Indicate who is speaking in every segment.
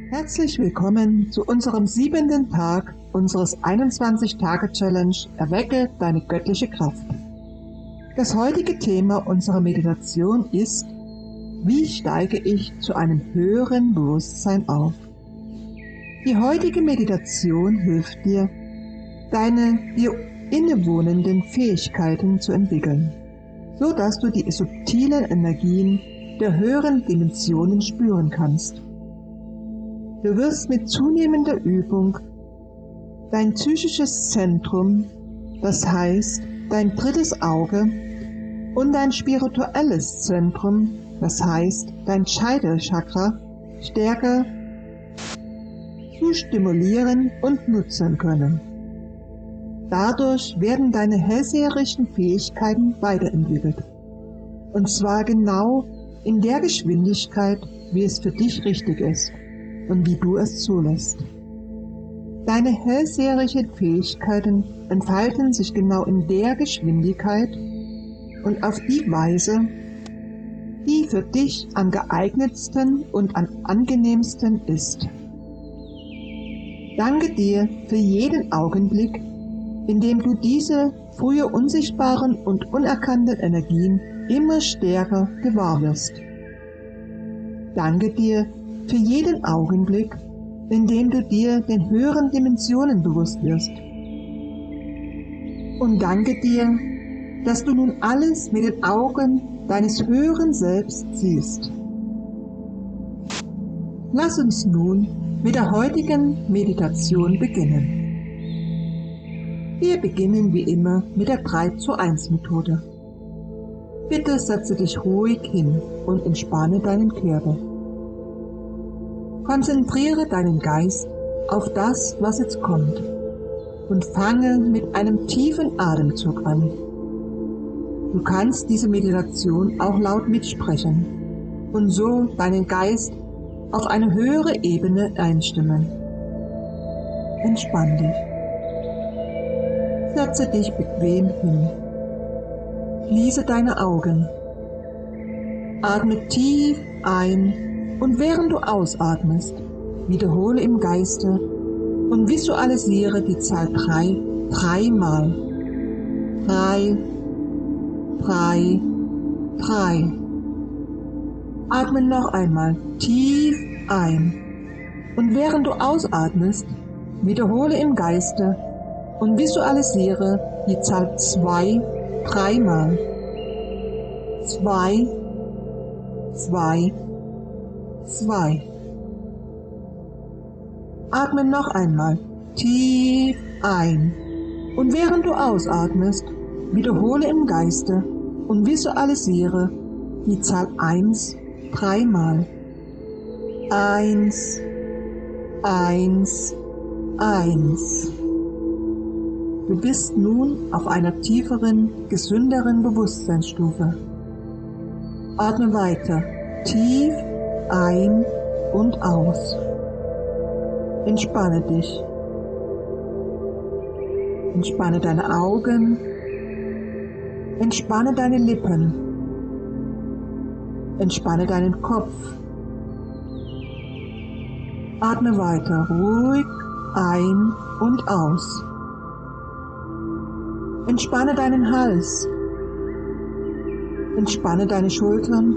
Speaker 1: Herzlich willkommen zu unserem 7. Tag unseres 21-Tage-Challenge Erwecke deine göttliche Kraft. Das heutige Thema unserer Meditation ist: Wie steige ich zu einem höheren Bewusstsein auf? Die heutige Meditation hilft dir, deine dir innewohnenden Fähigkeiten zu entwickeln, so dass du die subtilen Energien der höheren Dimensionen spüren kannst. Du wirst mit zunehmender Übung dein psychisches Zentrum, das heißt dein drittes Auge, und dein spirituelles Zentrum, das heißt dein Scheitelchakra, stärker zu stimulieren und nutzen können. Dadurch werden deine hellseherischen Fähigkeiten weiterentwickelt. Und zwar genau in der Geschwindigkeit, wie es für dich richtig ist und wie du es zulässt. Deine hellseherischen Fähigkeiten entfalten sich genau in der Geschwindigkeit und auf die Weise, die für dich am geeignetsten und am angenehmsten ist. Danke dir für jeden Augenblick, in dem du diese früher unsichtbaren und unerkannten Energien immer stärker gewahr wirst. Danke dir für jeden Augenblick, in dem du dir den höheren Dimensionen bewusst wirst. Und danke dir, dass du nun alles mit den Augen deines höheren Selbst siehst. Lass uns nun mit der heutigen Meditation beginnen. Wir beginnen wie immer mit der 3-zu-1-Methode. Bitte setze dich ruhig hin und entspanne deinen Körper. Konzentriere deinen Geist auf das, was jetzt kommt, und fange mit einem tiefen Atemzug an. Du kannst diese Meditation auch laut mitsprechen und so deinen Geist auf eine höhere Ebene einstimmen. Entspann dich. Setze dich bequem hin. Schließe deine Augen. Atme tief ein und während du ausatmest, wiederhole im Geiste und visualisiere die Zahl 3 dreimal. 3, 3, 3. Atme noch einmal tief ein und während du ausatmest, wiederhole im Geiste und visualisiere die Zahl 2 dreimal. 2, 2, 2. Atme noch einmal tief ein und während du ausatmest, wiederhole im Geiste und visualisiere die Zahl 1 dreimal. 1, 1, 1. Du bist nun auf einer tieferen, gesünderen Bewusstseinsstufe. Atme weiter tief ein und aus. Entspanne dich. Entspanne deine Augen. Entspanne deine Lippen. Entspanne deinen Kopf. Atme weiter ruhig ein und aus. Entspanne deinen Hals. Entspanne deine Schultern,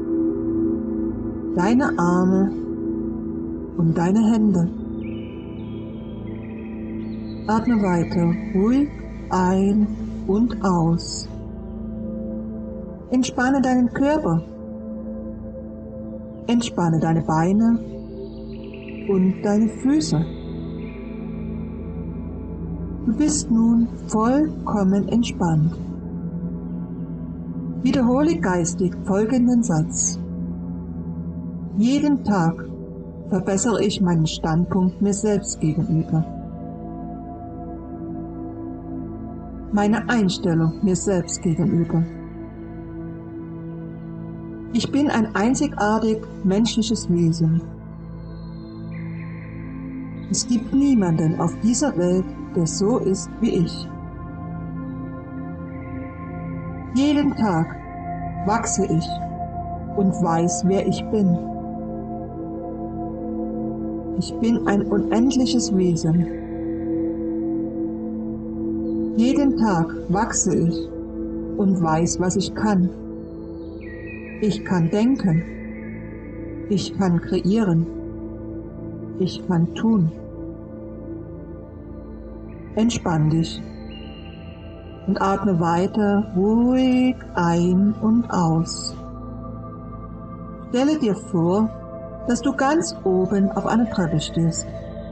Speaker 1: deine Arme und deine Hände. Atme weiter ruhig ein und aus. Entspanne deinen Körper. Entspanne deine Beine und deine Füße. Du bist nun vollkommen entspannt. Wiederhole geistig folgenden Satz. Jeden Tag verbessere ich meinen Standpunkt mir selbst gegenüber. Meine Einstellung mir selbst gegenüber. Ich bin ein einzigartig menschliches Wesen. Es gibt niemanden auf dieser Welt, der so ist wie ich. Jeden Tag wachse ich und weiß, wer ich bin. Ich bin ein unendliches Wesen. Jeden Tag wachse ich und weiß, was ich kann. Ich kann denken. Ich kann kreieren. Ich kann tun. Entspann dich und atme weiter ruhig ein und aus. Stelle dir vor, dass du ganz oben auf einer Treppe stehst.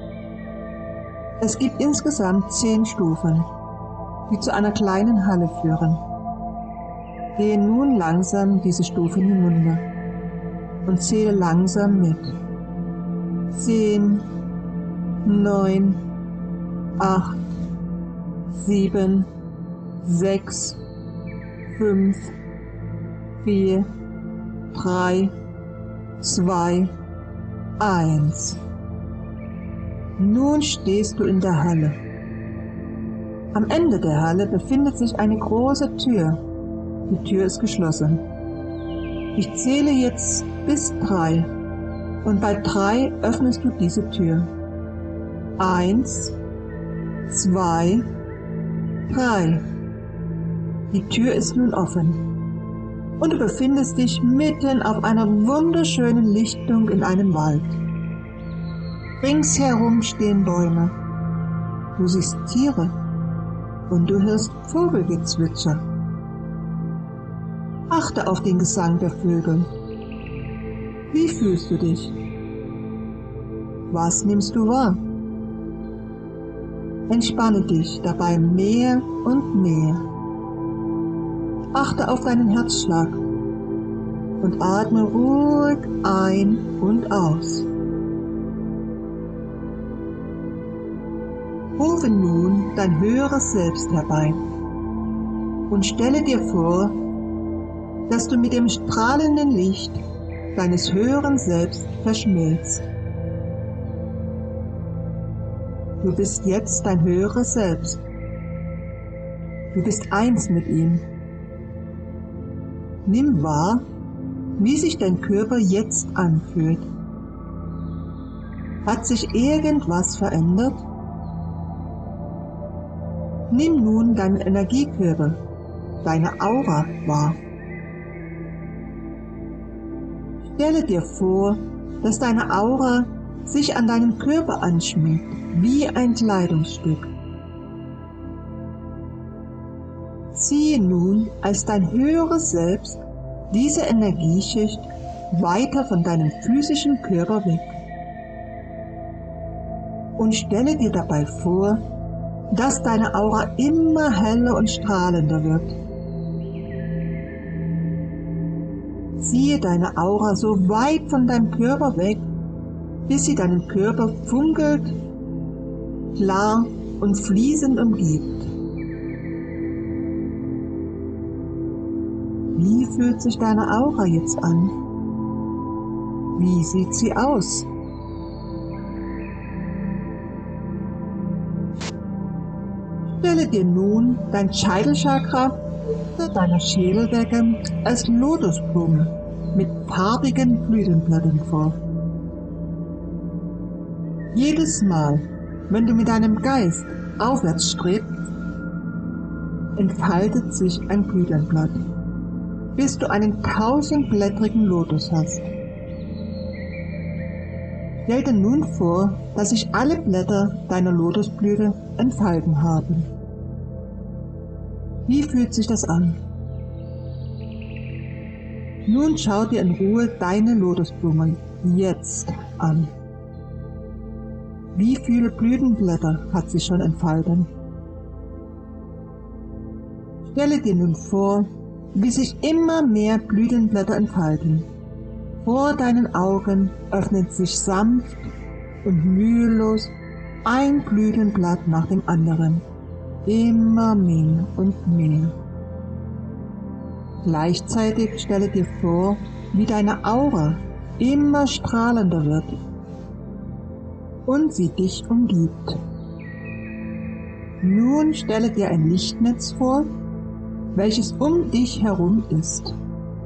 Speaker 1: Es gibt insgesamt 10 Stufen, die zu einer kleinen Halle führen. Gehe nun langsam diese Stufen hinunter und zähle langsam mit. 10, 9, 8, 7, 6, 5, 4, 3, 2, 1. Nun stehst du in der Halle. Am Ende der Halle befindet sich eine große Tür. Die Tür ist geschlossen. Ich zähle jetzt bis 3 und bei 3 öffnest du diese Tür. 1, 2, 3. Die Tür ist nun offen und du befindest dich mitten auf einer wunderschönen Lichtung in einem Wald. Ringsherum stehen Bäume. Du siehst Tiere und du hörst Vogelgezwitscher. Achte auf den Gesang der Vögel. Wie fühlst du dich? Was nimmst du wahr? Entspanne dich dabei mehr und mehr. Achte auf deinen Herzschlag und atme ruhig ein und aus. Rufe nun dein höheres Selbst herbei und stelle dir vor, dass du mit dem strahlenden Licht deines höheren Selbst verschmilzt. Du bist jetzt dein höheres Selbst. Du bist eins mit ihm. Nimm wahr, wie sich dein Körper jetzt anfühlt. Hat sich irgendwas verändert? Nimm nun deinen Energiekörper, deine Aura wahr. Stelle dir vor, dass deine Aura sich an deinen Körper anschmiegt, wie ein Kleidungsstück. Ziehe nun als dein höheres Selbst diese Energieschicht weiter von deinem physischen Körper weg. Und stelle dir dabei vor, dass deine Aura immer heller und strahlender wird. Ziehe deine Aura so weit von deinem Körper weg, bis sie deinen Körper funkelt, klar und fließend umgibt. Wie fühlt sich deine Aura jetzt an? Wie sieht sie aus? Stelle dir nun dein Scheitelchakra unter deiner Schädeldecke als Lotusblume mit farbigen Blütenblättern vor. Jedes Mal, wenn du mit deinem Geist aufwärts strebst, entfaltet sich ein Blütenblatt, bis du einen 1000-blättrigen Lotus hast. Stell dir nun vor, dass sich alle Blätter deiner Lotusblüte entfalten haben. Wie fühlt sich das an? Nun schau dir in Ruhe deine Lotusblume jetzt an. Wie viele Blütenblätter hat sie schon entfaltet? Stelle dir nun vor, wie sich immer mehr Blütenblätter entfalten. Vor deinen Augen öffnet sich sanft und mühelos ein Blütenblatt nach dem anderen, immer mehr und mehr. Gleichzeitig stelle dir vor, wie deine Aura immer strahlender wird und sie dich umgibt. Nun stelle dir ein Lichtnetz vor, welches um dich herum ist.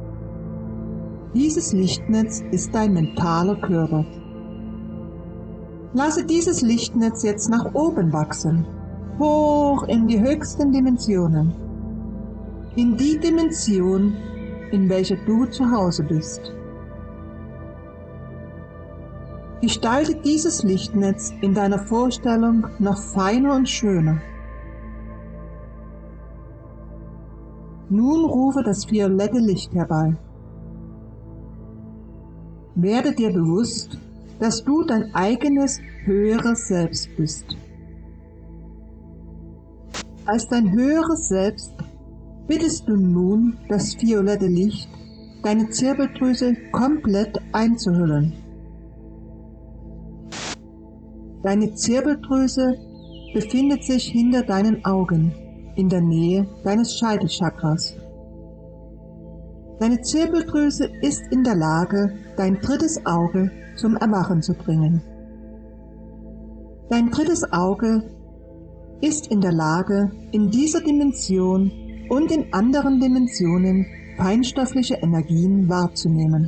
Speaker 1: Dieses Lichtnetz ist dein mentaler Körper. Lasse dieses Lichtnetz jetzt nach oben wachsen, hoch in die höchsten Dimensionen, in die Dimension, in welcher du zu Hause bist. Gestalte dieses Lichtnetz in deiner Vorstellung noch feiner und schöner. Nun rufe das violette Licht herbei. Werde dir bewusst, dass du dein eigenes höheres Selbst bist. Als dein höheres Selbst bittest du nun das violette Licht, deine Zirbeldrüse komplett einzuhüllen. Deine Zirbeldrüse befindet sich hinter deinen Augen, in der Nähe deines Scheitelchakras. Deine Zirbeldrüse ist in der Lage, dein drittes Auge zum Erwachen zu bringen. Dein drittes Auge ist in der Lage, in dieser Dimension und in anderen Dimensionen feinstoffliche Energien wahrzunehmen.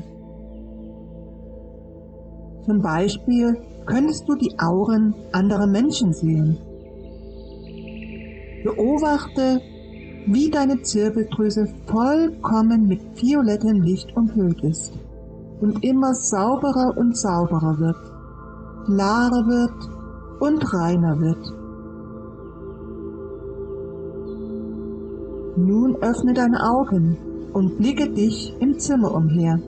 Speaker 1: Zum Beispiel könntest du die Auren anderer Menschen sehen. Beobachte, wie deine Zirbeldrüse vollkommen mit violettem Licht umhüllt ist und immer sauberer und sauberer wird, klarer wird und reiner wird. Nun öffne deine Augen und blicke dich im Zimmer umher.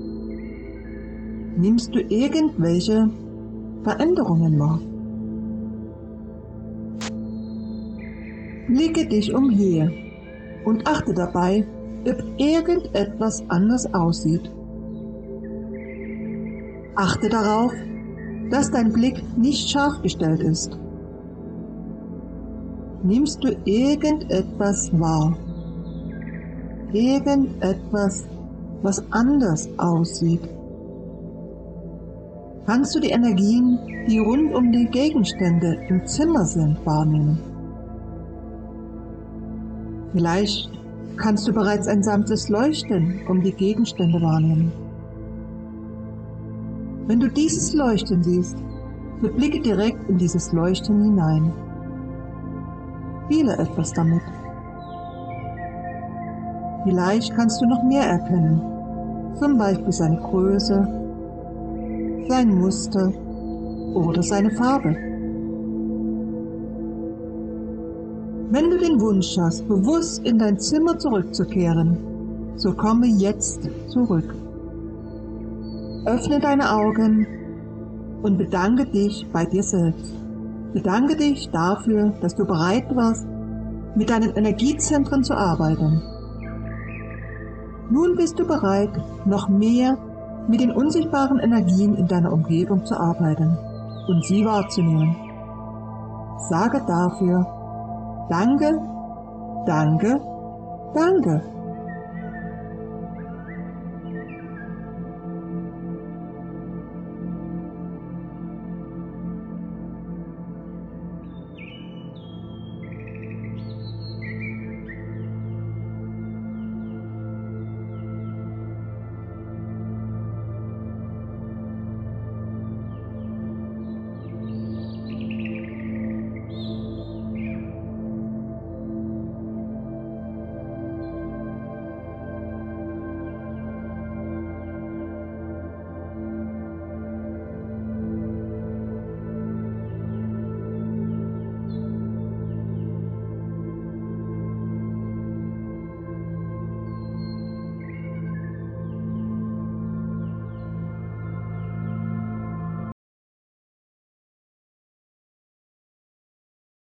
Speaker 1: Nimmst du irgendwelche Veränderungen wahr? Blicke dich umher und achte dabei, ob irgendetwas anders aussieht. Achte darauf, dass dein Blick nicht scharf gestellt ist. Nimmst du irgendetwas wahr? Irgendetwas, was anders aussieht? Kannst du die Energien, die rund um die Gegenstände im Zimmer sind, wahrnehmen? Vielleicht kannst du bereits ein sanftes Leuchten um die Gegenstände wahrnehmen. Wenn du dieses Leuchten siehst, so blicke direkt in dieses Leuchten hinein. Spiele etwas damit. Vielleicht kannst du noch mehr erkennen, zum Beispiel seine Größe, sein Muster oder seine Farbe. Wenn du den Wunsch hast, bewusst in dein Zimmer zurückzukehren, so komme jetzt zurück. Öffne deine Augen und bedanke dich bei dir selbst. Bedanke dich dafür, dass du bereit warst, mit deinen Energiezentren zu arbeiten. Nun bist du bereit, noch mehr mit den unsichtbaren Energien in deiner Umgebung zu arbeiten und sie wahrzunehmen. Sage dafür: Danke, danke, danke.